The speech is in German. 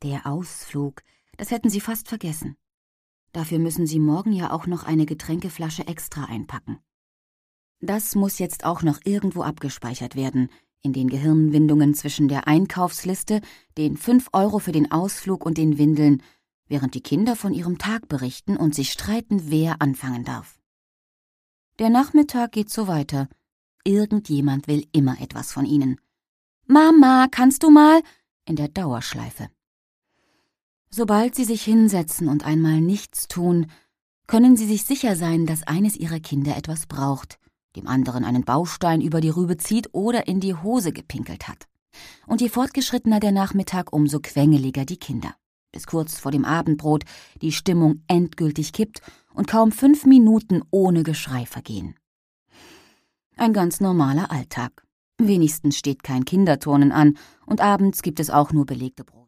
Der Ausflug, das hätten Sie fast vergessen. Dafür müssen Sie morgen ja auch noch eine Getränkeflasche extra einpacken. Das muss jetzt auch noch irgendwo abgespeichert werden, in den Gehirnwindungen zwischen der Einkaufsliste, den 5 Euro für den Ausflug und den Windeln, während die Kinder von ihrem Tag berichten und sich streiten, wer anfangen darf. Der Nachmittag geht so weiter. Irgendjemand will immer etwas von ihnen. »Mama, kannst du mal?« in der Dauerschleife. Sobald sie sich hinsetzen und einmal nichts tun, können sie sich sicher sein, dass eines ihrer Kinder etwas braucht, dem anderen einen Baustein über die Rübe zieht oder in die Hose gepinkelt hat. Und je fortgeschrittener der Nachmittag, umso quengeliger die Kinder. Bis kurz vor dem Abendbrot die Stimmung endgültig kippt und kaum 5 Minuten ohne Geschrei vergehen. Ein ganz normaler Alltag. Wenigstens steht kein Kinderturnen an und abends gibt es auch nur belegte Brot.